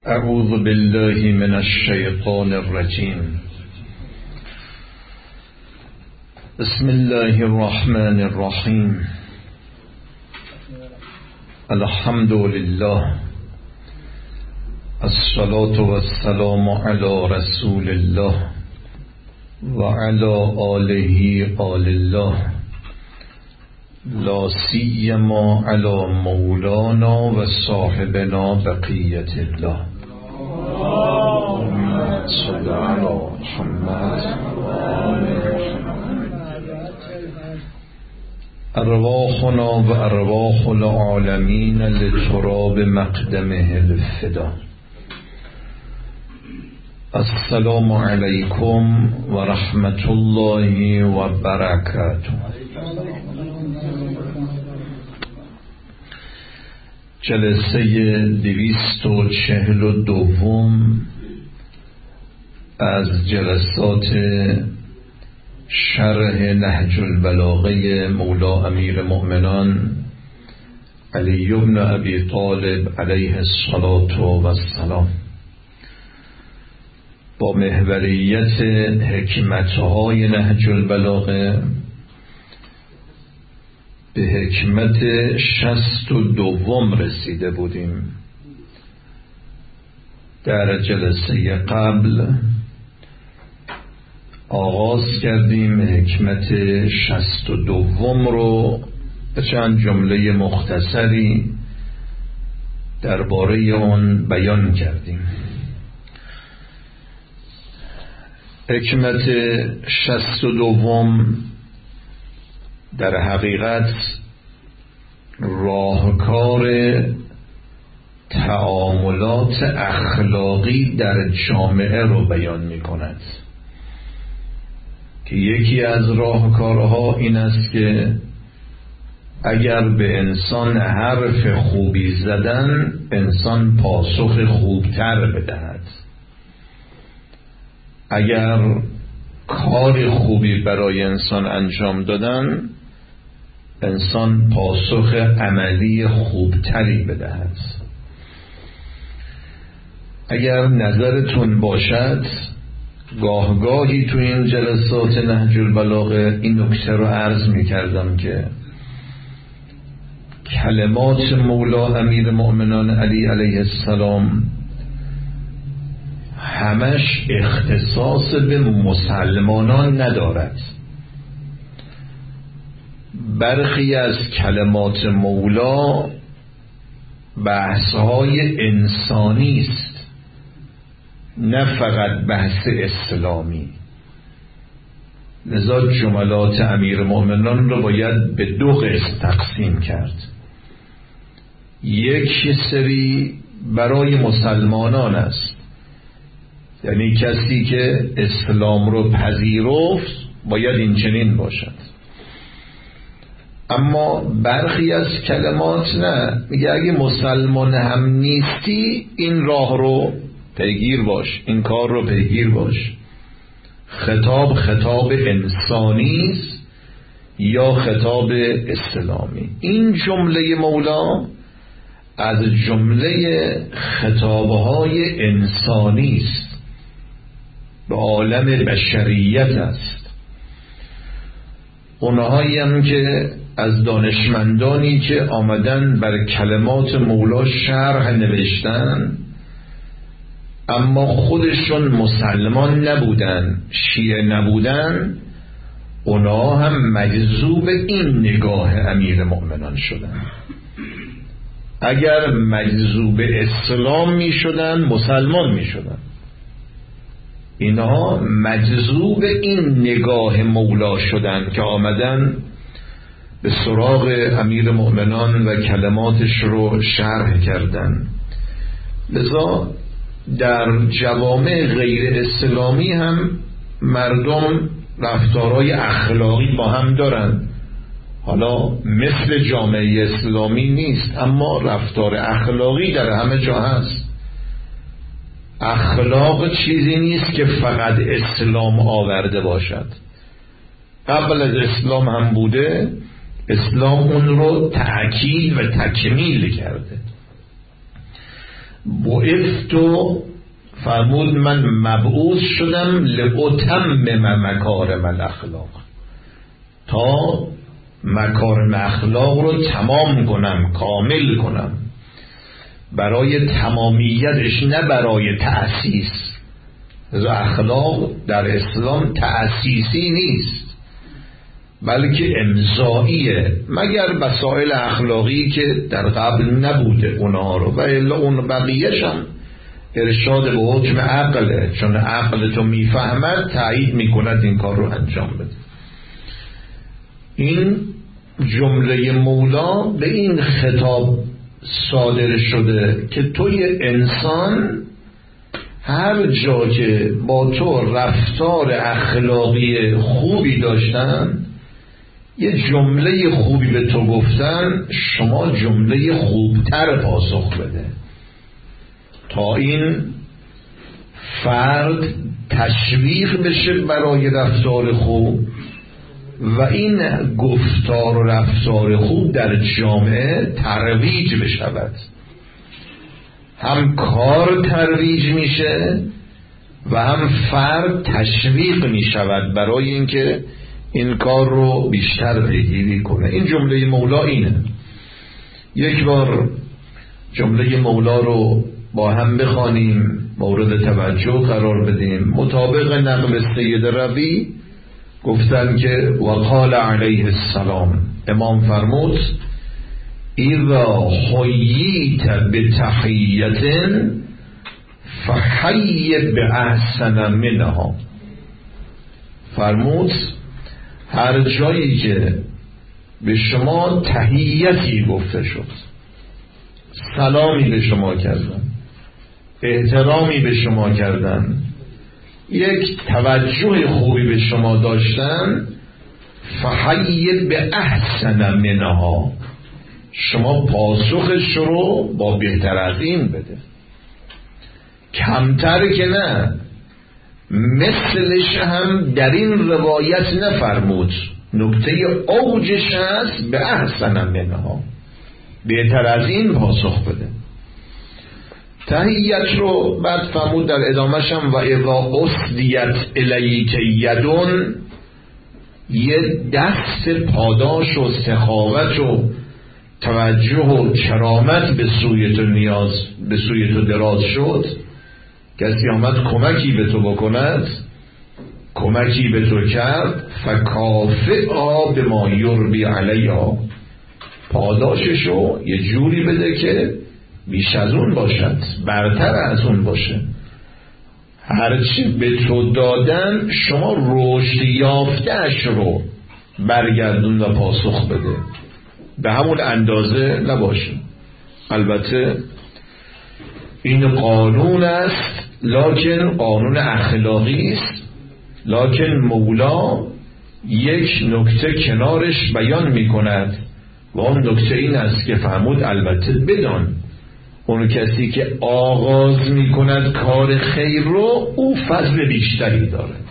اعوذ بالله من الشیطان الرجیم. بسم الله الرحمن الرحیم. الحمد لله، الصلاة والسلام علی رسول الله و علی آله آل الله، لا سیما علی مولانا و صاحبنا بقیت الله. اللهم صل علی محمد. ارواحنا و ارواح العالمین لتراب مقدمه الفدا. السلام علیکم و رحمت الله و برکاته. جلسه 242 از جلسات شرح نهج البلاغه مولا امیر مؤمنان علی بن ابی طالب علیه الصلاة و السلام، با محوریت حکمتهای نهج البلاغه به حکمت 62 رسیده بودیم. در جلسه قبل آغاز کردیم حکمت 62 رو به چند جمله مختصری درباره اون بیان کردیم. حکمت 62 در حقیقت راهکار تعاملات اخلاقی در جامعه رو بیان می کند که یکی از راهکارها این است که اگر به انسان حرف خوبی زدن، انسان پاسخ خوبتر بدهد. اگر کار خوبی برای انسان انجام دادن، انسان پاسخ عملی خوبتری بدهد. اگر نظرتون باشد، گاهگاهی تو این جلسات نهج البلاغه این نکته رو عرض می کردم که کلمات مولا امیر مؤمنان علی علیه السلام همش اختصاص به مسلمانان ندارد. برخی از کلمات مولا بحث‌های انسانی است، نه فقط بحث اسلامی. لذا جملات امیر مؤمنان رو باید به 2 قسم تقسیم کرد. یک سری برای مسلمانان است، یعنی کسی که اسلام رو پذیرفت باید این چنین باشد. اما برخی از کلمات نه، میگه اگه مسلمان هم نیستی این راه رو پیگیر باش، این کار رو پیگیر باش. خطاب انسانی است یا خطاب اسلامی. این جمله مولا از جمله خطابهای انسانی است، به عالم بشریت است. اونهایی هم که از دانشمندانی که آمدن بر کلمات مولا شرح نوشتن اما خودشون مسلمان نبودن، شیعه نبودن، اونا هم مجذوب این نگاه امیر مؤمنان شدن. اگر مجذوب اسلام می شدن مسلمان می شدن. اینها مجذوب این نگاه مولا شدن که آمدن به سراغ امیر مؤمنان و کلماتش رو شرح کردن. لذا در جوامع غیر اسلامی هم مردم رفتارهای اخلاقی با هم دارن. حالا مثل جامعه اسلامی نیست، اما رفتار اخلاقی در همه جا هست. اخلاق چیزی نیست که فقط اسلام آورده باشد. قبل از اسلام هم بوده، اسلام اون رو تأکید و تکمیل کرده. بعثتو، فرمود من مبعوث شدم لأتمم مکارم الاخلاق، تا مکارم اخلاق رو تمام کنم، کامل کنم، برای تمامیتش نه برای تأسیس. اخلاق در اسلام تأسیسی نیست بلکه امضاییه، مگر مسائل اخلاقی که در قبل نبوده اونها رو، و الا اون بقیه‌ش هم ارشاد به حکم عقله، چون عقل تو میفهمد تایید میکند این کار رو انجام بده. این جمله مولا به این خطاب صادر شده که توی انسان هر جا که با تو رفتار اخلاقی خوبی داشتن، یه جمله خوبی به تو گفتن، شما جمله خوبتر پاسخ بده تا این فرد تشویق بشه برای رفتار خوب و این گفتار و رفتار خوب در جامعه ترویج بشود. هم کار ترویج میشه و هم فرد تشویق میشود برای اینکه این کار رو بیشتر پیگیری کنه. این جمله مولا اینه. یک بار جمله مولا رو با هم بخوانیم، مورد توجه قرار بدیم. مطابق نقل سید ربی گفتن که وقال علیه السلام، امام فرمود اذا حییت بتحیت فحی باحسن منها. فرمود هر جایی که به شما تحیتی گفته شد، سلامی به شما کردن، احترامی به شما کردن، یک توجه خوبی به شما داشتن، فحی به احسن منها، شما پاسخش رو با بهتر از این بده. کمتر که نه، مثلش هم در این روایت نفرمود، نکته اوجش هست به احسن منها، بهتر از این پاسخ بده. تحییت رو بعد فرمود در ادامهش هم و اذا اسدیت الیک یدون، یه دست پاداش و سخاوت و توجه و کرامت به سوی تو به سوی تو دراز شد، کسی آمد کمکی به تو بکند، کمکی به تو کرد، فکافئا بما یربی علیها، پاداششو یه جوری بده که بیش از اون باشد، برتر از اون باشه. هرچی به تو دادن شما رشد یافته‌اش رو برگردون و پاسخ بده، به همون اندازه نباشه. البته این قانون است، لکن قانون اخلاقی است، لکن مولا یک نکته کنارش بیان می کند و اون نکته این است که فرمود البته بدان اون کسی که آغاز می کند کار خیر رو او فضل بیشتری دارد،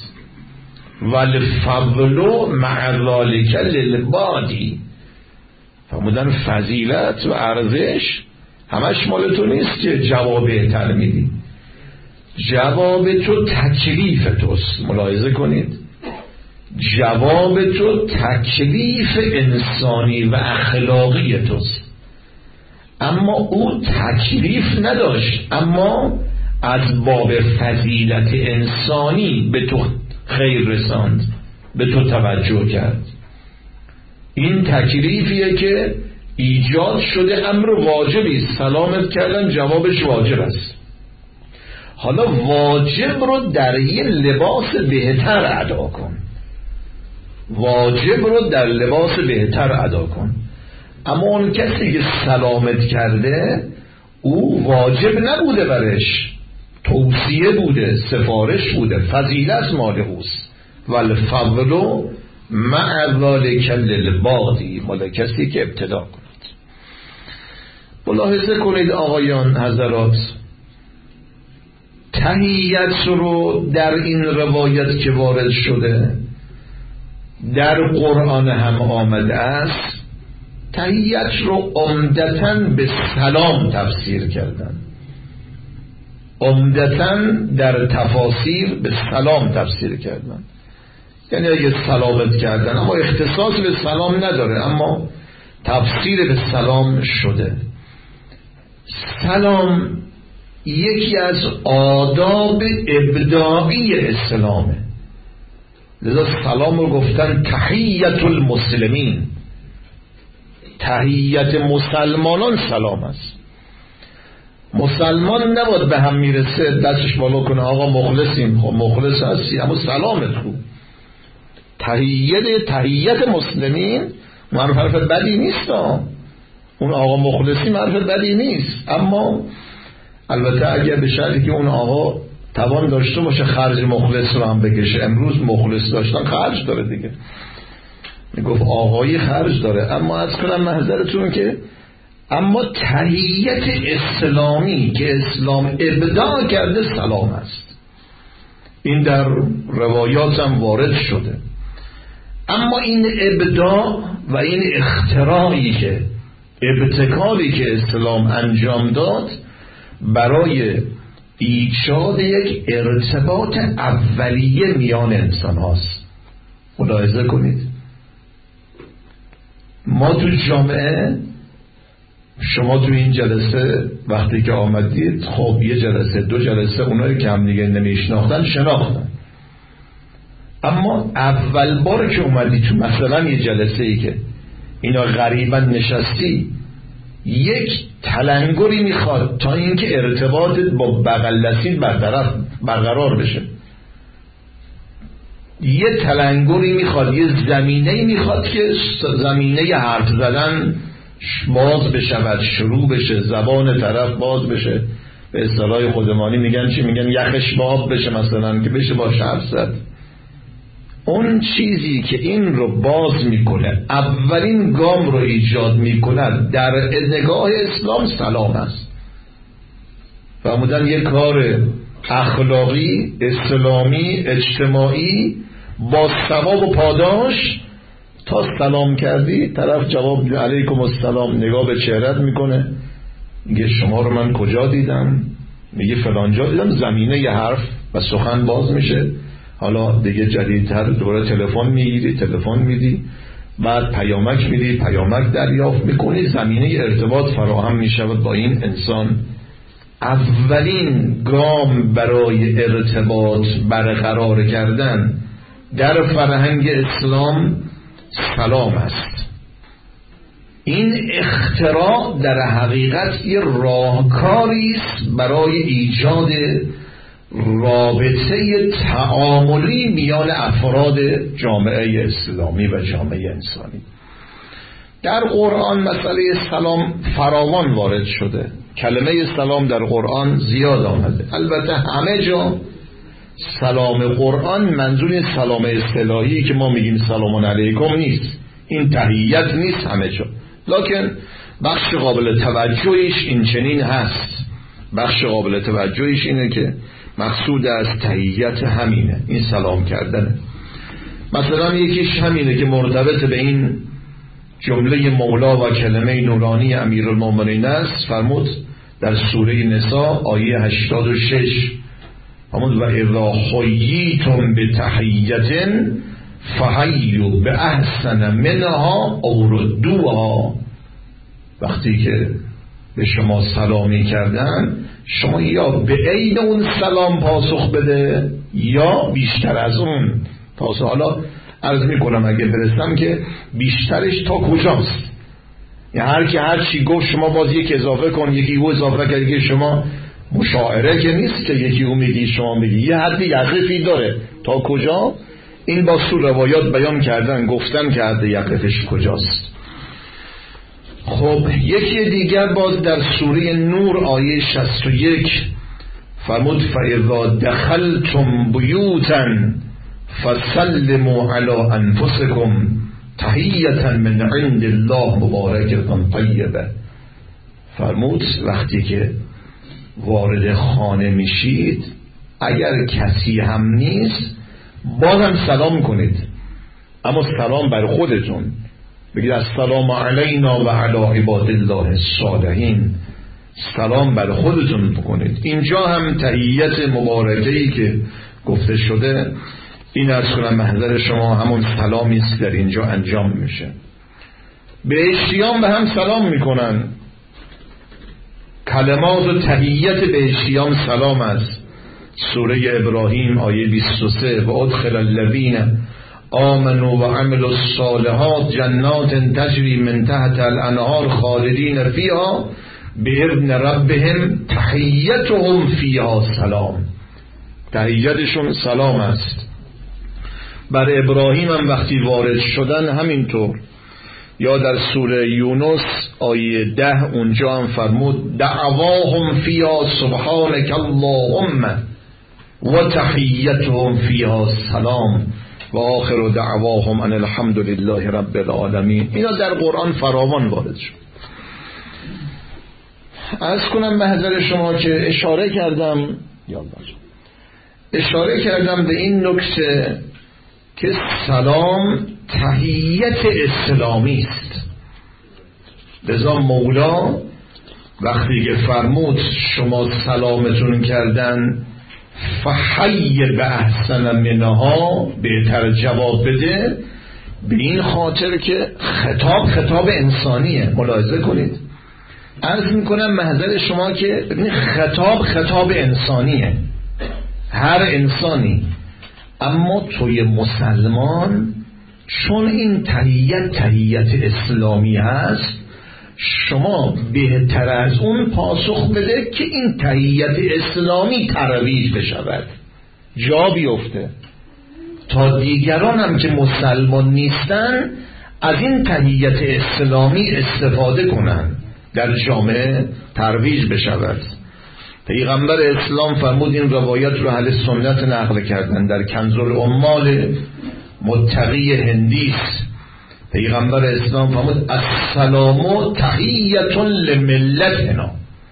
والفضل مع ذلک للبادی. فرمودن فضیلت و ارزش همش مال تو نیست که جواب بهتر میدی، جواب تو تکلیف توست. ملاحظه کنید، جواب تو تکلیف انسانی و اخلاقی توست، اما او تکلیف نداشت، اما از باب فضیلت انسانی به تو خیر رساند، به تو توجه کرد. این تکلیفیه که ایجاد شده، امر واجبی، سلامت کردن جوابش واجب است. حالا واجب رو در یه لباس بهتر ادا کن، واجب رو در لباس بهتر ادا کن. اما اون کسی که سلامت کرده او واجب نبوده برش، توصیه بوده، سفارش بوده، فضیلت مال اوست. والفضل مع ذلک للبادی، مال کسی که ابتدا کند. ملاحظه کنید آقایان حضرات، تحییت رو در این روایت که وارد شده در قرآن هم آمده است، تحییت رو عمدتاً به سلام تفسیر کردن. عمدتاً در تفاسیر به سلام تفسیر کردن، یعنی اگه سلامت کردن، اما اختصاص به سلام نداره، اما تفسیر به سلام شده. سلام یکی از آداب ابداعی اسلامه، لذا سلام رو گفتن تحیت المسلمین، تحیت مسلمانان سلام است. مسلمان نباید به هم میرسه دستش بالا کنه آقا مخلصیم، خب مخلص هستی اما سلامت خوب. تحیت مسلمین معرفت بدی نیست، اون آقا مخلصی معرفت بدی نیست، اما البته اگر به شرطی که اون آقا توان داشته باشه خرج مخلص رو هم بکشه. امروز مخلص داشتن خرج داره دیگه، میگفت آقایی خرج داره. اما از کنم محضرتون که اما تحیت اسلامی که اسلام ابداع کرده سلام است، این در روایات هم وارد شده. اما این ابداع و این اختراعی که ابتکاری که اسلام انجام داد برای ایجاد یک ارتباط اولیه میان انسان هاست. ملاحظه کنید ما تو جامعه، شما تو این جلسه وقتی که آمدید خب یه جلسه دو جلسه اونایی که هم دیگه نمیشناختن شناختن، اما اول بار که اومدی تو مثلا یه جلسه ای که اینا غریبا نشستی، یک تلنگری میخواد تا اینکه ارتباطت با بغل دستین برقرار بشه، یه تلنگری میخواد، یه زمینه‌ای میخواد که زمینه حرف زدن باز بشود، شروع بشه، زبان طرف باز بشه، به اصطلاح خودمانی میگن چی؟ میگن یخش باب بشه مثلا، که بشه با حرف زد. اون چیزی که این رو باز میکنه، اولین گام رو ایجاد میکنه در نگاه اسلام سلام است. فرمودن یک کار اخلاقی، اسلامی، اجتماعی با ثواب و پاداش، تا سلام کردی طرف جواب علیکم السلام، نگاه به چهرت میکنه، میگه شما رو من کجا دیدم، میگه فلان جا دیدم، زمینه ی حرف و سخن باز میشه. حالا دیگه جدیدتر دوره تلفن میگیری، تلفن میدی، بعد پیامک میدی، پیامک دریافت میکنی، زمینه ارتباط فراهم میشود با این انسان. اولین گام برای ارتباط برقرار کردن در فرهنگ اسلام سلام است. این اختراع در حقیقت یه راهکاری است برای ایجاد رابطه تعاملی میان افراد جامعه اسلامی و جامعه انسانی. در قرآن مسئله سلام فراوان وارد شده، کلمه سلام در قرآن زیاد آمده. البته همه جا سلام قرآن منظور سلام اصطلاحی که ما میگیم سلام علیکم نیست، این تحیت نیست همه جا، لکن بخش قابل توجهش این چنین هست. بخش قابل توجهش اینه که مقصود از تحیت همینه، این سلام کردنه. مثلا یکیش همینه که مرتبط به این جمله مولا و کلمه نورانی امیرالمومنین است. فرمود در سوره نساء آیه 86، فرمود و اذا حییتم بتحیة فحیوا باحسن منها او ردوها، وقتی که به شما سلامی کردن شما یا به عین اون سلام پاسخ بده یا بیشتر از اون پاسخ. حالا عرض میکنم اگه برسم که بیشترش تا کجاست، یعنی هر کی هر چی گفت شما باز یک اضافه کن، یکی او اضافه کرد که شما مشاعره که نیست که یکی او میگی شما میگی، یه حدی یقفی داره تا کجا. این با سو روایات بیان کردن، گفتن که حد یقفش کجاست. خب یکی دیگر باز در سوره نور آیه 61 فرمود فاذا دخلتم بیوتا فسلموا علی انفسکم تحیة من عند الله مبارکة طیبه. فرمود وقتی که وارد خانه میشید اگر کسی هم نیست بازم سلام کنید، اما سلام بر خودتون، بگید السلام علینا و علی عباد الله الصالحین، سلام بر خودتون بکنید. اینجا هم تحیت مبارکه‌ای که گفته شده، این از کنم محضر شما همون سلامی است در اینجا انجام میشه. بهشتیان به هم سلام میکنن، کلمات و تحیت بهشتیان سلام است. سوره ابراهیم آیه 23 و ادخل الذین آمنوا و عملوا الصالحات جنات تجری من تحت الانهار خالدین فیها باذن ربهم تحیتهم فیها سلام. تحیتشون سلام است. بر ابراهیم هم وقتی وارد شدن همینطور. یا در سوره یونس آیه 10 اونجا هم فرمود دعواهم فیها سبحانک اللهم و تحیتهم فیها سلام و آخر دعواهم ان الحمد لله رب العالمین. اینا در قرآن فراوان وارد شد. عرض کنم محضر شما که اشاره کردم به این نکته که سلام تحیت اسلامی است. لذا مولا وقتی که فرمود شما سلامتون کردن فحی به احسن منها، بهتر جواب بده، به این خاطر که خطاب انسانیه. ملاحظه کنید، عرض میکنم محضر شما که خطاب انسانیه، هر انسانی. اما توی مسلمان چون این تحیت اسلامی هست، شما بهتر از اون پاسخ بده که این تحیت اسلامی ترویج بشود، جا بیفته، تا دیگران هم که مسلمان نیستن از این تحیت اسلامی استفاده کنن، در جامعه ترویج بشود. پیغمبر اسلام فرمود، این روایت رو اهل سنت نقل کردن در کنز العمال متقی هندی است. پیغمبر اسلام فرمود السلام تحیت لملتنا.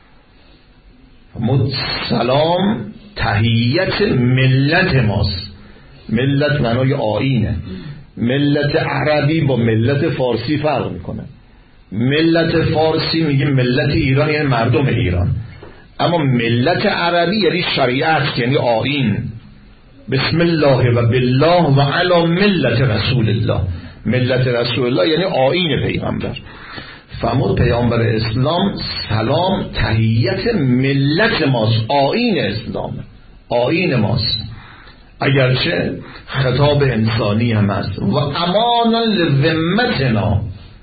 فرمود سلام تحیت ملت ماست. ملت معنای آیینه. ملت عربی با ملت فارسی فرق میکنه. ملت فارسی میگه ملت ایران یعنی مردم ایران، اما ملت عربی یعنی شریعت، یعنی آیین. بسم الله و بالله و علی ملت رسول الله. ملت رسول الله یعنی آیین پیغمبر. فرمود پیامبر اسلام سلام تحیت ملت ماست، آیین اسلامه، آیین ماست، اگرچه خطاب انسانی هم است. و امان لذمتنا،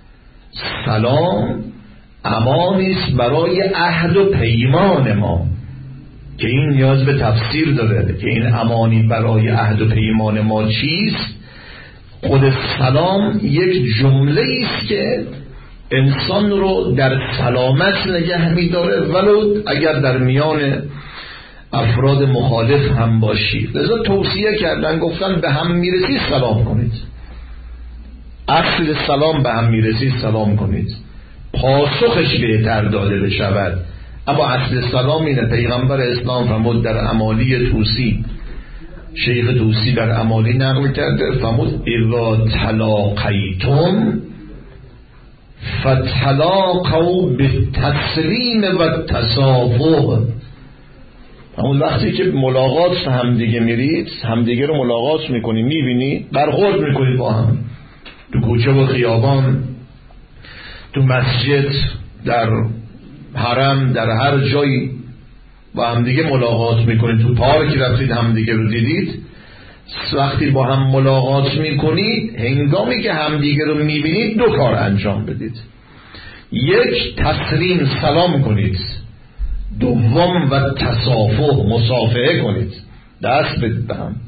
سلام امانی است برای عهد و پیمان ما، که این نیاز به تفسیر داره که این امانی برای عهد و پیمان ما چیست. خود سلام یک جمله است که انسان رو در سلامت نگه می‌داره، ولو اگر در میان افراد مخالف هم باشی. لذا توصیه کردن، گفتن به هم میرسید سلام کنید. اصل سلام به هم میرسید سلام کنید، پاسخش بهتر داده بشود. اما اصل سلام اینه. پیغمبر اسلام فرمود در امالی توسی، شیخ توسی در امالی نقل کرده، فرمود اذا تلاقیتم فتلاقوا بالتسلیم و التصافح. همون وقتی که ملاقات همدیگه میرید، همدیگه رو ملاقات میکنید، میبینید، برخورد میکنید با هم، تو کوچه و خیابان، تو مسجد، در حرم، در هر جایی با همدیگه ملاقات میکنید. تو پارک رفتید همدیگه رو دیدید، وقتی با هم ملاقات میکنید، هنگامی که همدیگه رو میبینید دو کار انجام بدید. یک، تسلیم سلام کنید. دوم، و تصافح مصافحه کنید، دست بدید به هم.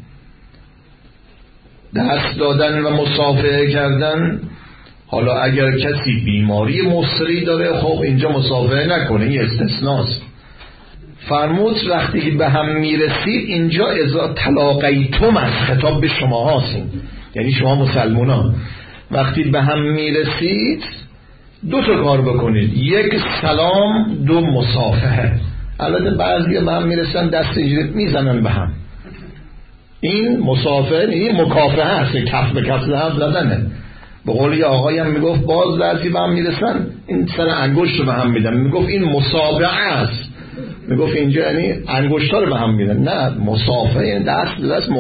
دست دادن و مصافحه کردن، حالا اگر کسی بیماری مصری داره، خب اینجا مصافحه نکنه، این استثناست. فرمود وقتی که به هم میرسید، اینجا اذا تلاقیتم از خطاب به شما هستیم، یعنی شما مسلمانان وقتی به هم میرسید دو تا کار بکنید. یک، سلام، دو، مصافحه. البته بعضی به هم میرسن دست اینجوری میزنن به هم، این مصافحه، این مکافحه هست، کف به کف هم زدنه. به قول یه آقایی هم میگفت باز لرزی به هم میرسن این سر انگشت رو به هم میدن، میگفت این مسابقه است، میگفت اینجا یعنی انگشتا رو به هم میدن. نه، مسافه یعنی دست به دست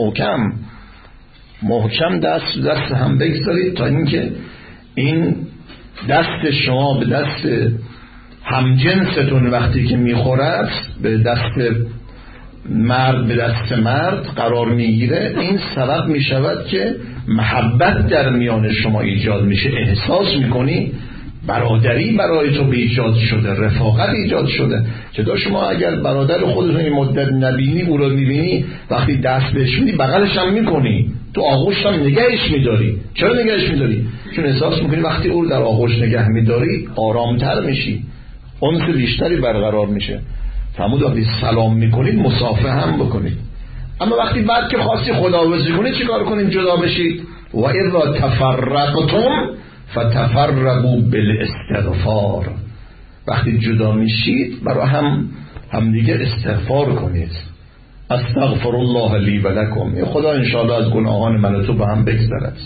محکم دست به دست هم بگذارید تا اینکه این دست شما به دست همجنستون وقتی که میخورد به دست مرد به دست مرد قرار میگیره، این سبب میشود که محبت در میان شما ایجاد میشه، احساس میکنی برادری برای تو به ایجاد شده، رفاقت ایجاد شده. چطور شما اگر برادر خودتون این مدت نبینی او رو میبینی وقتی دست بهش میدی بغلش هم میکنی، تو آغوش هم نگهش میداری. چرا نگهش میداری؟ چون احساس میکنی وقتی او رو در آغوش نگه میداری آرامتر میشی، انس بیشتری برقرار میشه. فرمود وقتی سلام میکنید مصافحه هم بکنید. اما وقتی بعد که خواستی خداحافظی کنید چیکار کنید؟ جدا بشید. و اذا تفرقتم فتفرقوا بالاستغفار. وقتی جدا میشید برای همدیگه استغفار کنید. استغفر الله لی و لکم. خدا انشاءالله از گناهان من و تو به هم بگذرد.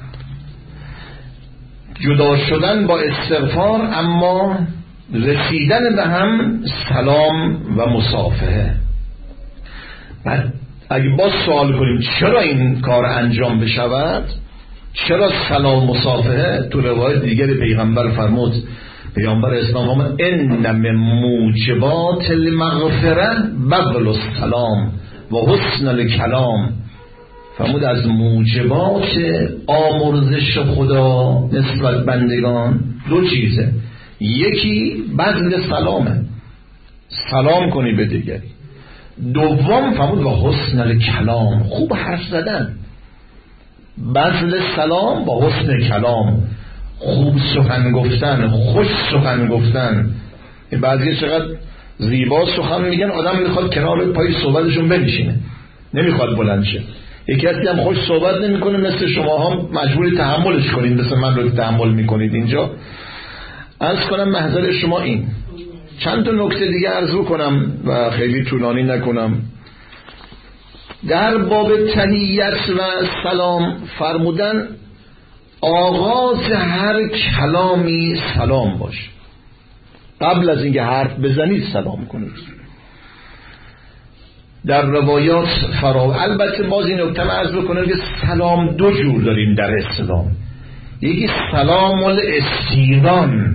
جدا شدن با استغفار، اما رسیدن به هم سلام و مصافحه. بعد اگه باز سوال کنیم چرا این کار انجام بشود، چرا سلام مصافحه؟ تو روایت دیگر پیغمبر فرمود، پیغمبر اسلام فرمود ان من موجبات المغفره بذل السلام و حسن الکلام. فرمود از موجبات آمرزش خدا نسبت بندگان دو چیزه، یکی بذل سلامه، سلام کنی به دیگری. دوم فرمود و حسن الکلام، خوب حرف زدن. بذل سلام با حسن کلام، خوب سخن گفتن، خوش سخن گفتن. بعضی چقدر زیبا سخن میگن آدم میخواد کنار پای صحبتشون بنشینه، نمیخواد بلند شه. یکی هم خوش صحبت نمیکنه، مثل شما هم مجبوری تحملش کنید، مثل من رو تحمل میکنید. اینجا عرض کنم محضر شما این چند تا نکته دیگه عرض کنم و خیلی طولانی نکنم. در باب تحیت و سلام فرمودن آغاز هر کلامی سلام باش، قبل از اینکه حرف بزنید سلام کنید. در روایات البته باز این نکته عرض بکنم که سلام دو جور داریم در اسلام. یکی سلام الاستیذان،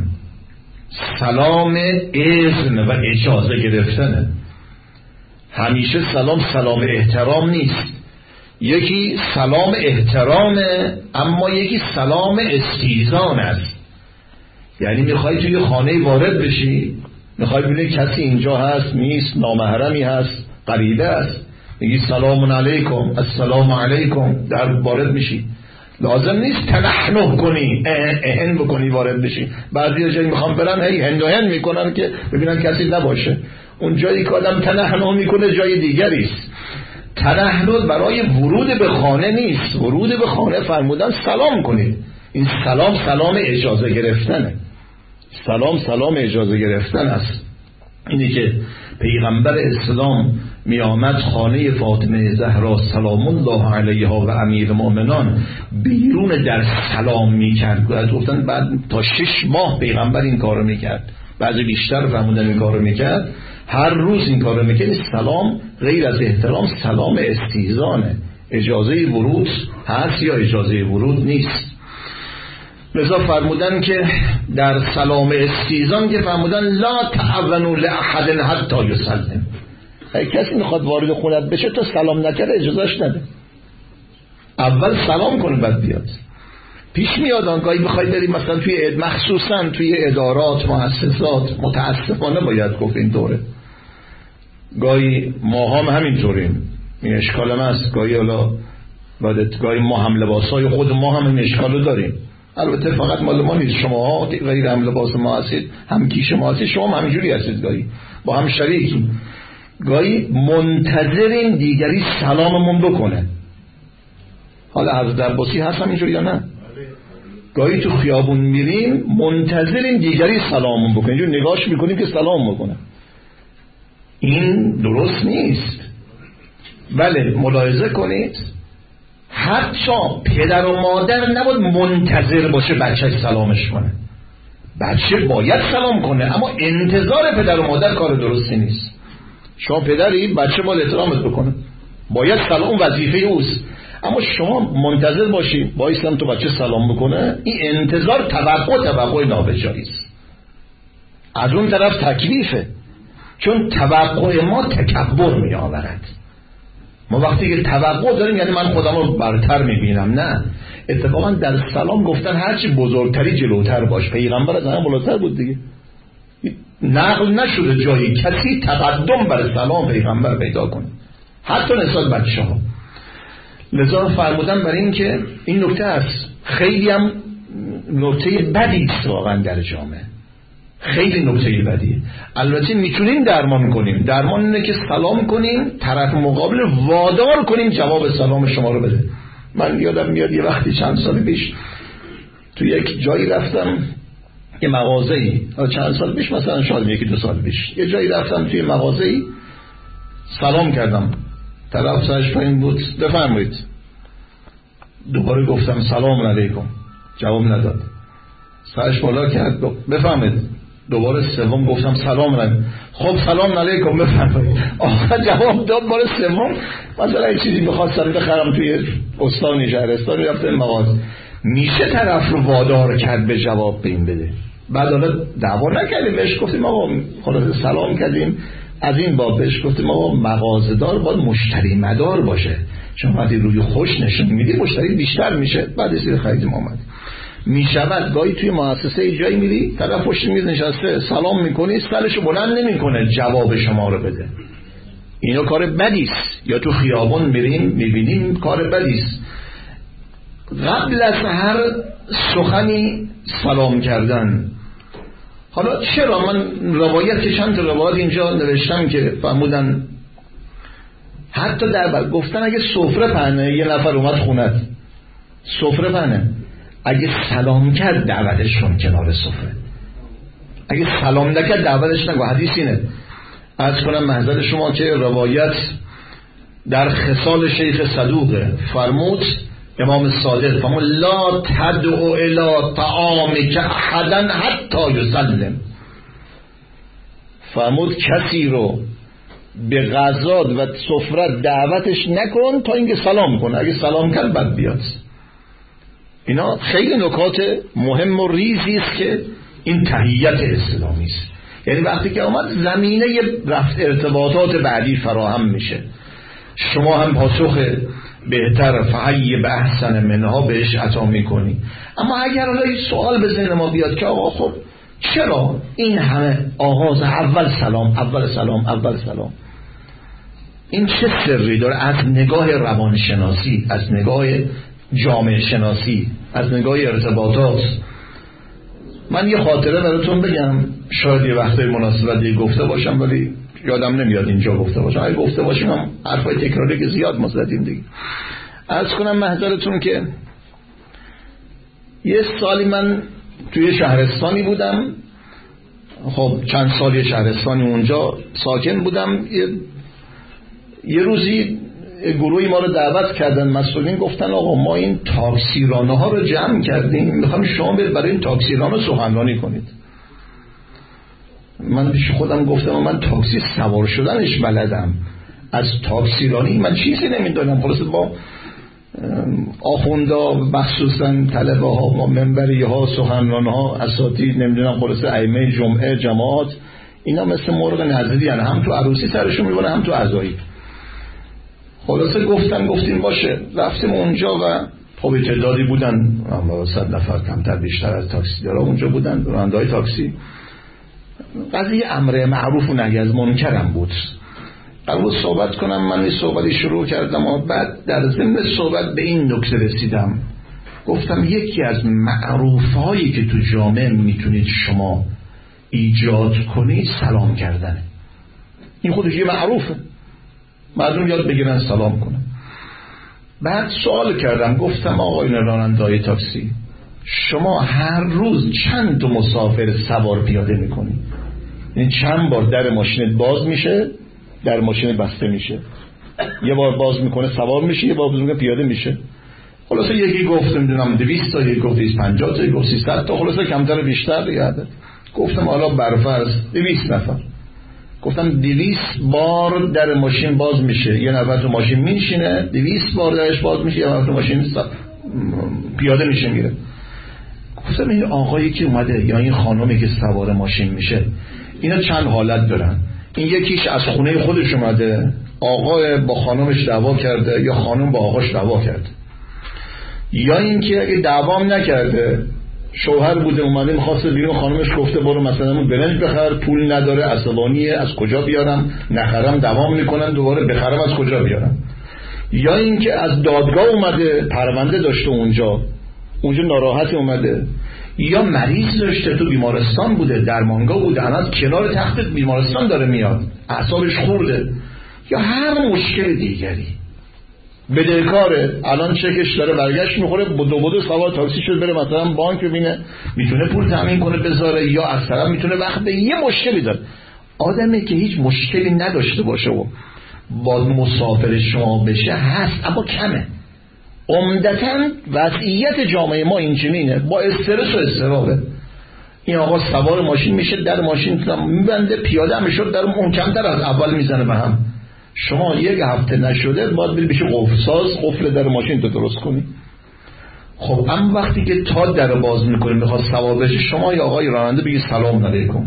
سلام اذن و اجازه گرفتنه. همیشه سلام احترام نیست. یکی سلام احترامه، اما یکی سلام استیذان است. یعنی میخوای توی خانه وارد بشی، میخوای ببینی کسی اینجا هست نیست، نامحرمی هست، غریبه است، میگی سلام علیکم، السلام علیکم، در وارد میشی. لازم نیست تنحنح کنی، اهن بکنی وارد بشی. بعضی جایی میخوام برن هی هندوهن میکنن که ببینن کسی نباشه. اون جایی که آدم تنحنح میکنه جای دیگری است. تنحنح برای ورود به خانه نیست. ورود به خانه فرمودن سلام کنید. این سلام اجازه گرفتنه. سلام اجازه گرفتن است. اینی که پیغمبر اسلام می آمد خانه فاطمه زهرا سلام الله علیها و امیر مؤمنان، بیرون در سلام می کرد. گفتن بعد تا 6 ماه پیغمبر این کارو می کرد، بعضی بیشتر فرمودن این کارو می کرد. هر روز این کارو می کرد. سلام غیر از احترام سلام استیذانه. اجازه ورود هست یا اجازه ورود نیست. لذا فرمودن که در سلام استیذان که فرمودن لا تعونوا لاحد حتی یسلم. اگه کسی میخواد وارد خونت بشه تا سلام نکرده اجازهش نده، اول سلام کنه بعد بیاد. پیش میاد آنگاهی بخوای بریم مثلا توی مخصوصا توی ادارات مؤسسات، متاسفانه باید گفت این دوره، گاهی ما هم همینطوریم، این اشکال هم هست. گاهی ما هم لباسای خود ما هم این اشکالو داریم. البته فقط مال ما نیست، شما غیر هم لباس ما هستید، هم کیش ما هستید، شما هم همینجوری هستید، گاهی با هم شریکی، گاهی منتظریم دیگری سلاممون بکنه. حالا حضرت عباسی هست همینجوری یا نه؟ گاهی تو خیابون میریم منتظریم دیگری سلاممون بکنه، اینجور نگاهش میکنیم که سلام بکنه. این درست نیست. بله ملاحظه کنید حتی پدر و مادر نباید منتظر باشه بچهش سلامش کنه. بچه باید سلام کنه، اما انتظار پدر و مادر کار درستی نیست. شما پدری، بچه باید احترامت بکنه، باید سلام وظیفه اوست، اما شما منتظر باشی بایستم تو بچه سلام بکنه، این انتظار توقع نابجایی است. از اون طرف تکلیفه، چون توقع ما تکبر می آورد. ما وقتی که توقع داریم یعنی من خودم رو برتر می بینم، نه، اتفاقا در سلام گفتن هرچی بزرگتری جلوتر باش. پیغمبر از همه بالاتر بود دیگه، نقل نشده جایی کسی تقدم بر سلام پیغمبر پیدا کنه، حتی نسبت بچه ها. لذا فرمودن برای این که این نکته است، خیلی هم نکته بدی است واقعا در جامعه، خیلی نکته بدی. البته میتونیم درمان کنیم. درمان اینه که سلام کنیم، طرف مقابل وادار کنیم جواب سلام شما رو بده. من یادم میاد یه وقتی چند سال پیش تو یک جایی رفتم، یه مغازه‌ای، چند سال پیش مثلا شاید یکی دو سال پیش، یه جایی رفتم توی مغازه‌ای، سلام کردم، طرف سرش پایین بود، بفرمایید. دوباره گفتم سلام علیکم، جواب نداد. سرش بالا کرد، بفرمایید. دوباره سوم گفتم سلام علیکم، خب سلام علیکم بفرمایید. آخر جواب داد بار سوم. مثلا یه چیزی می‌خواستم بخرم توی استان شهرستان، رفتم مغازه، میشه طرف رو وادار کرد به جواب به این بده؟ بعد حالا دعوا نکردیم، بهش گفتیم آقا خلاص سلام کردیم، از این باب بهش گفتیم آقا مغازه‌دار باید مشتری مدار باشه، شما وقتی روی خوش نشون میدی مشتری بیشتر میشه. بعد سیر خریدیم آمد. میشود گاهی توی مؤسسه جایی میری، طرف پشت میز نشسته، سلام میکنی، سرشو بلند نمیکنه جواب شما رو بده. اینا کار بدیست. یا تو خیابون میریم میبینیم کار بدیست. قبل از هر سخنی سلام کردن. حالا چرا من روایت که چند روایت اینجا نوشتم که فرمودن حتی در گفتن اگه سفره پهنه، یه نفر اومد خونت سفره پهنه، اگه سلام کرد دعوتش کن کنار سفره، اگه سلام نکرد دعوتش نکن. حدیث اینه. عرض کنم محضر شما که روایت در خصال شیخ صدوقه، فرمود امام صادق فرمود لا تدعو الی طعامک احدا حتی یسلم، فرمود کسی رو به غذا و سفره دعوتش نکن تا اینکه سلام کنه، اگه سلام کرد بعد بیاد. اینا خیلی نکات مهم و ریزی است که این تحیت اسلامی است. یعنی وقتی که اومد زمینه رفت ارتباطات بعدی فراهم میشه، شما هم پاسخ بهتر فحی به احسن منها بهش عطا میکنی. اما اگر الان سوال به ذهن ما بیاد که آقا خب چرا این همه آغاز اول سلام، این چه سری داره؟ از نگاه روانشناسی، از نگاه جامعه شناسی، از نگاه ارتباطات. من یه خاطره براتون بگم، شاید یه وقتای مناسبتی گفته باشم ولی یادم نمیاد اینجا گفته باشم. اگه گفته باشم هم حرفای تکراری که زیاد ما زدیم دیگه. عرض کنم محضرتون که یه سالی من توی شهرستانی بودم، خب چند سالی شهرستانی اونجا ساکن بودم. یه روزی گروهی ما رو دعوت کردن، مسئولین گفتن آقا ما این تاکسیرانه ها رو جمع کردیم، میخوام شما برای این تاکسیرانه سخنرانی کنید. من پیش خودم گفتم من تاکسی سوار شدنش بلدم، از تاکسیرانی من چیزی نمیدونم. خلاص با آخوندا مخصوصا طلبه ها، ما منبری ها، سخنران ها، اساتید، نمیدونم خلاص ائمه جمعه، جماعت، اینا مثل مرغ نظری هن، هم تو عروسی سرشون میبونه هم تو عزایی. خلاصه گفتیم باشه. رفتیم اونجا و خب تعدادی بودن، 100 نفر کمتر بیشتر از تاکسی‌دارا اونجا بودن، راننده‌های تاکسی. قضیه امر معروف و نهی از منکرم بود. قبل صحبت کنم من صحبتی شروع کردم و بعد در ضمن صحبت به این نکته رسیدم، گفتم یکی از معروف‌هایی که تو جامعه میتونید شما ایجاد کنید سلام کردنه. این خودش یه معروفه، مردم یاد بگیرن سلام کنن. بعد سوال کردم، گفتم آقایون راننده‌های تاکسی، شما هر روز چند تا مسافر سوار پیاده میکنید؟ یعنی چند بار در ماشینت باز میشه، در ماشین بسته میشه، یه بار باز میکنه سوار میشه، یه بار باز میکنه پیاده میشه. خلاصه یکی گفت نمیدونم 200 تا، یکی گفت 250 تا، یکی گفت 300 تا، خلاصه کمتر بیشتر دیگه. گفتم حالا برفرض 200 نفر. گفتم 200 بار در ماشین باز میشه، یه نفر تو ماشین میشینه، 200 بار درش باز میشه، یه نفر تو ماشین پیاده میشه میره. گفتم این آقایی که اومده یا این خانومی که سوار ماشین میشه، اینا چند حالت دارن. این یکیش از خونه خودش اومده، آقا با خانومش دعوا کرده یا خانوم با آقاش دعوا کرده، یا اینکه اگه دعوام نکرده شوهر بوده اومده میخواسته بیرون، خانومش گفته برو مثلا برنج بخر، پول نداره، عصبانیه، از کجا بیارم، نخرم دوام میکنن، دوباره بخرم از کجا بیارم. یا اینکه از دادگاه اومده، پرونده داشته اونجا ناراحت اومده، یا مریض داشته تو بیمارستان بوده، درمانگاه بوده، الان کنار تخت بیمارستان داره میاد، اعصابش خورده، یا هر مشکل دیگری، بدهکاره، الان چکش داره برگشت میخوره، بدو سوار تاکسی شد بره مثلا بانک ببینه میتونه پول تامین کنه بذاره، یا از طرف میتونه وقت به یه مشکلی داره. آدمی که هیچ مشکلی نداشته باشه و با مسافر شما بشه هست، اما کمه. عمدتاً وضعیت جامعه ما اینجوریه، با استرس و اضطرابه. این آقا سوار ماشین میشه، در ماشین میبنده، پیاده هم شد در محکم‌تر از اول میزنه به هم. شما یک هفته نشده باید بری بشه قفل ساز، قفل در ماشین تو درست کنی. خب اما وقتی که تا در باز میکنی میخواد سوار بشه، شما یا آقای راننده بگی سلام علیکم.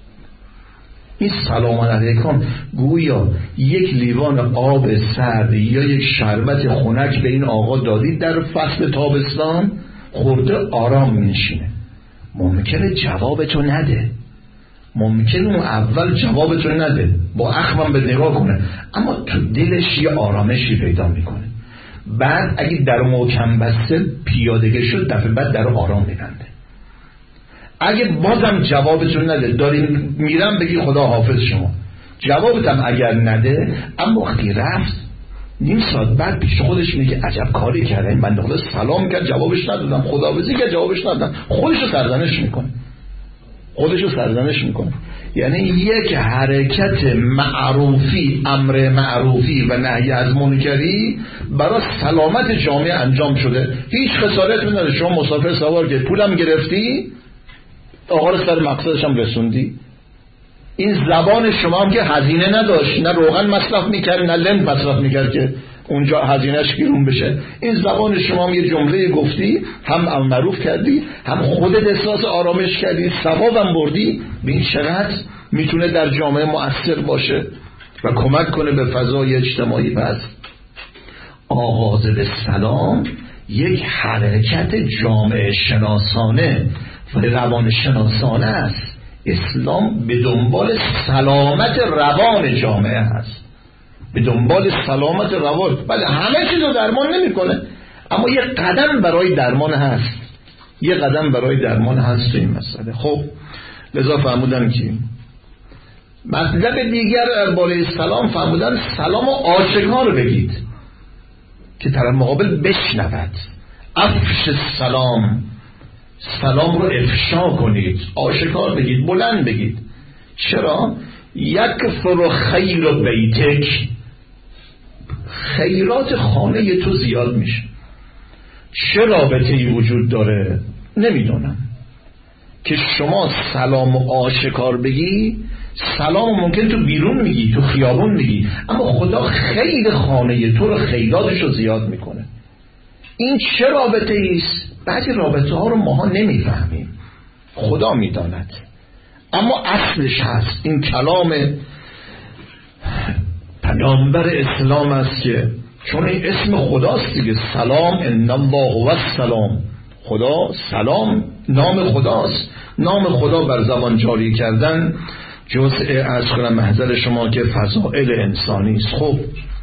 این سلام علیکم گویا یک لیوان آب سرد یا یک شربت خنک به این آقا دادید در فصل تابستان، خورده آرام میشینه. ممکنه جوابتو نده، ممکنه اون اول جوابتو نده، با اخمم به نگاه کنه، اما تو دلش یه آرامشی پیدا میکنه. بعد اگه در محکم بسته پیادگی شد، دفعه بعد در آرام میبنده. اگه بازم جوابتون نده، داریم میرم، بگی خدا حافظ شما. جوابتم اگر نده، اما وقتی رفت نیم ساعت بعد پیش خودش میگه عجب کاری کرده این بنده خدا، سلام کرد جوابش ندادم، خداحافظی کرد جوابش ندادم، خودشو سرزنش میکنه. یعنی یک حرکت معروفی، امر معروفی و نهی از منکری برای سلامت جامعه انجام شده، هیچ خسارتی نداره. شما مسافر سوار که پولم گرفتی، آقا رو سر مقصدش هم رسوندی. این زبان شما هم که هزینه نداشت، نه روغن مصرف میکرد نه لند مصرف میکرد که اونجا هزینهش گیرون بشه. این زبان شما هم یه جمله گفتی، هم معروف کردی، هم خودت احساس آرامش کردی، ثوابم بردی. ببین چقدر میتونه در جامعه مؤثر باشه و کمک کنه به فضای اجتماعی. پس آغاز به سلام یک حرکت جامعه شناسانه و روان شناسانه است. اسلام به دنبال سلامت روان جامعه هست، به دنبال سلامت روان. بله همه چیز رو درمان نمیکنه، اما یه قدم برای درمان هست، تو این مسئله. خب لذا فرمودن که مطلب دیگر بالای سلام فرمودن سلام و آشکار بگید که طرف مقابل بشنود. افش سلام رو افشا کنید، آشکار بگید، بلند بگید. چرا؟ یکثر خیر بیتک، خیرات خانه تو زیاد میشه. چه رابطه‌ای وجود داره نمیدونم که شما سلام و آشکار بگی. سلام ممکن تو بیرون میگی، تو خیابون میگی، اما خدا خیر خانه تو رو، خیراتش رو زیاد میکنه. این چه رابطه‌ای است؟ بعضی رابطه ها رو ماها نمیفهمیم، خدا میداند، اما اصلش هست. این کلام پیامبر اسلام است که چون این اسم خداست دیگه، سلام ان الله و السلام، خدا سلام نام خداست. نام خدا بر زبان جاری کردن جزء از کنم محضر شما که فضائل انسانی است. خب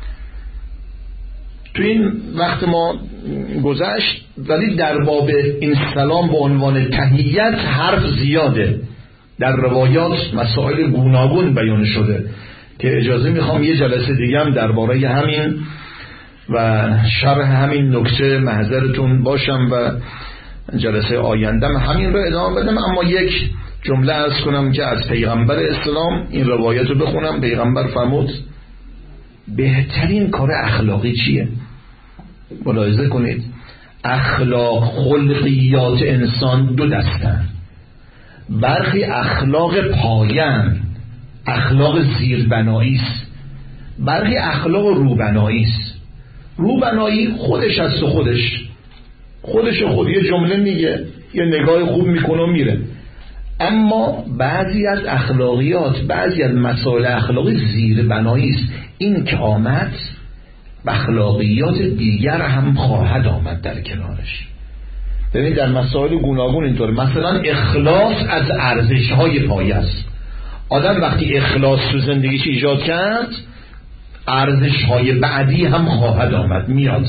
تو این وقت ما گذشت، ولی در باب این سلام به عنوان تحیت حرف زیاده، در روایات مسائل گوناگون بیان شده که اجازه میخوام یه جلسه دیگه هم درباره همین و شرح همین نکته محضرتون باشم و جلسه آیندم همین رو ادامه بدم. اما یک جمله عرض کنم که از پیغمبر اسلام این روایت رو بخونم. پیغمبر فرمود بهترین کار اخلاقی چیه؟ ملاحظه کنید، اخلاق خلقیات انسان دو دستن. برخی اخلاق پایه‌اند، اخلاق زیربنایی است، برخی اخلاق روبنایی است. روبنایی خودش است و خودش یه جمله میگه، یه نگاه خوب میکنه و میره. اما بعضی از اخلاقیات، بعضی از مسائل اخلاقی زیربنایی است. این که آمد اخلاقیات دیگر هم خواهد آمد در کنارش. ببینید در مسائل گوناگون اینطور، مثلا اخلاص از ارزش‌های پایه است. آدم وقتی اخلاص تو زندگیش ایجاد کرد، ارزش‌های بعدی هم خواهد آمد، میاد.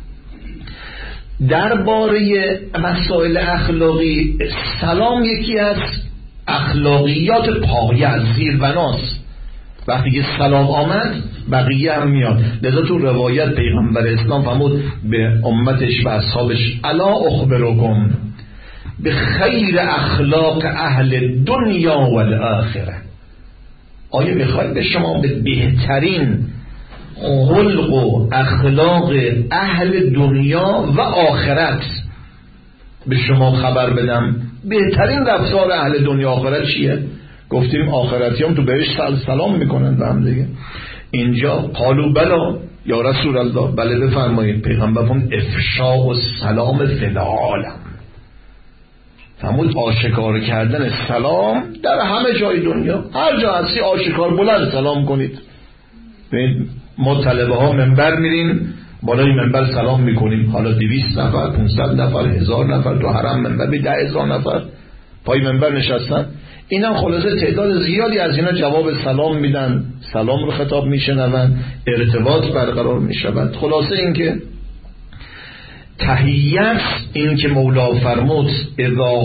درباره مسائل اخلاقی، سلام یکی از اخلاقیات پایه از زیربناست. وقتی که سلام آمد بقیه هم میاد. لذا تو روایت پیغمبر اسلام فرمود به امتش و اصحابش: الا اخبرکم به خیر اخلاق اهل دنیا و الاخره. آیا میخواید به شما به بهترین خلق و اخلاق اهل دنیا و آخرت به شما خبر بدم؟ بهترین رفتار اهل دنیا آخرت چیه؟ گفتیم آخرتیام تو بهشت سلام میکنن به هم دیگه. اینجا قالوا بلا یا رسول الله، بله بفرمایید. پیغمبر فرمود افشاء السلام فی العالم، فرمود آشکار کردن سلام در همه جای دنیا. هر جا هستی آشکار بلند سلام کنید. ببین ما طلبه ها منبر میریم، بالای منبر سلام میکنیم. حالا 200 نفر، 500 نفر، 1000 نفر تو حرم منبر، 10,000 نفر پای منبر نشستن. اینا خلاصه تعداد زیادی از اینا جواب سلام میدن، سلام رو خطاب میشنون، ارتباط برقرار میشود. خلاصه این که تحییت، این که مولا فرمود اذا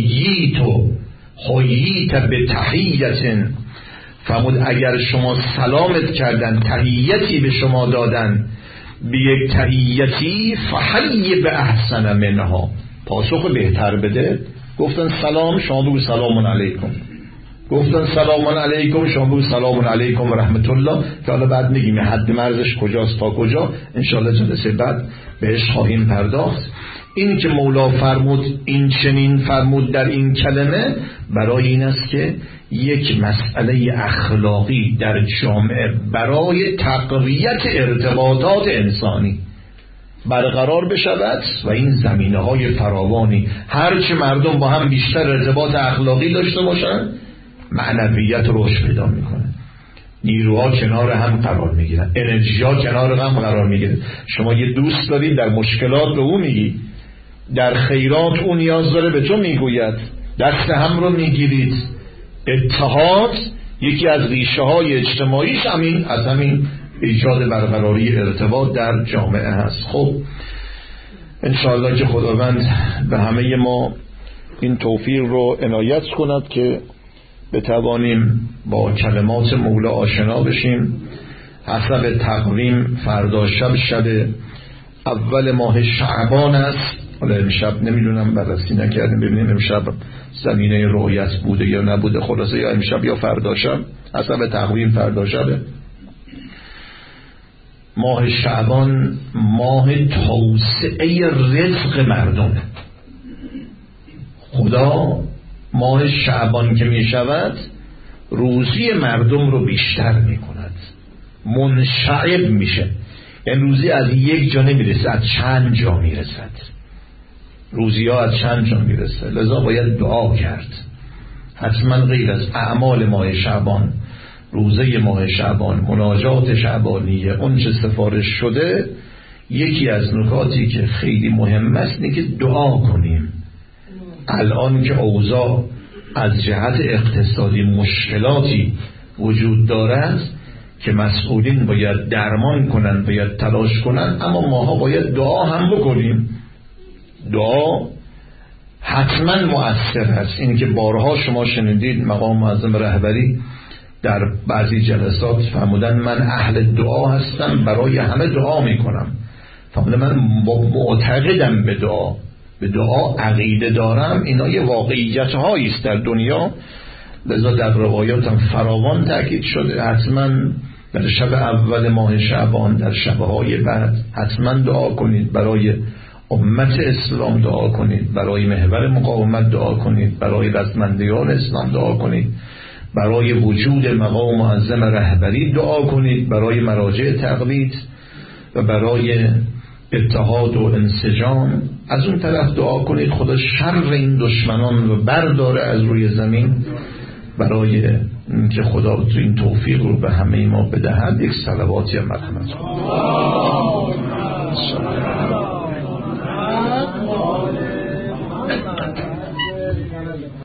حییت به تحییت، فرمود اگر شما سلامت کردن، تحییتی به شما دادن، به یک تحییتی فحی به احسن منها، پاسخ بهتر بده. گفتن سلام، شما بگو سلام علیکم. گفتن سلام علیکم، شما بگو سلام علیکم و رحمت الله، که حالا بعد میگیم حد مرزش کجاست تا کجا، انشاءالله جلسه بعد بهش خواهیم پرداخت. این که مولا فرمود، این چنین فرمود در این کلمه، برای این است که یک مسئله اخلاقی در جامعه برای تقویت ارتباطات انسانی برقرار بشود و این زمینه های فراوانی، هرچه مردم با هم بیشتر ارتباط اخلاقی داشته باشن، معنویت رشد پیدا میکنه، نیروها کنار هم قرار میگیرن، انرژی ها کنار هم قرار میگیرن. شما یه دوست دارید، در مشکلات به او میگی، در خیرات او نیاز داره به تو میگوید، دست هم رو میگیرید. اتحاد یکی از ریشه های اجتماعیش از همین ایجاد برقراری ارتباط در جامعه هست. خب انشاءالله که خداوند به همه ما این توفیق رو عنایت کند که بتوانیم با کلمات مولا آشنا بشیم. حسب تقویم فردا شب اول ماه شعبان است. حالا امشب نمیدونم بررسی نکردیم ببینیم امشب زمینه رؤیت بوده یا نبوده. خلاصه یا امشب یا فردا شب، حسب تقویم فردا شبه. ماه شعبان ماه توسعه رزق مردمه. خدا ماه شعبان که می شود روزی مردم رو بیشتر می کند، منشعب میشه. یعنی روزی از یک جا نمیرسه، از چند جا میرسد. روزی ها از چند جا میرسه. لذا باید دعا کرد. حتما غیر از اعمال ماه شعبان، روزه ماه شعبان، مناجات شعبانیه، اون چه سفارش شده، یکی از نکاتی که خیلی مهم است اینه که دعا کنیم. الان که اوضاع از جهت اقتصادی مشکلاتی وجود دارد که مسئولین باید درمان کنن، باید تلاش کنن، اما ماها باید دعا هم بکنیم. دعا حتما مؤثر هست. این که بارها شما شنیدید مقام معظم رهبری در بعضی جلسات فرمودن من اهل دعا هستم، برای همه دعا میکنم. فرمودن من معتقدم به دعا عقیده دارم. اینا یه واقعیت هایی است در دنیا. لذا در روایات هم فراوان تاکید شده حتما در شب اول ماه شعبان، در شبهای بعد حتما دعا کنید برای امت اسلام دعا کنید، برای محور مقاومت دعا کنید، برای رزمندگان اسلام دعا کنید، برای وجود مقام معظم رهبری دعا کنید، برای مراجع تقلید و برای اتحاد و انسجام. از اون طرف دعا کنید خدا شر این دشمنان رو برداره از روی زمین، برای اینکه خدا تو این توفیق رو به همه ما بدهد. یک صلوات یا مرحمت.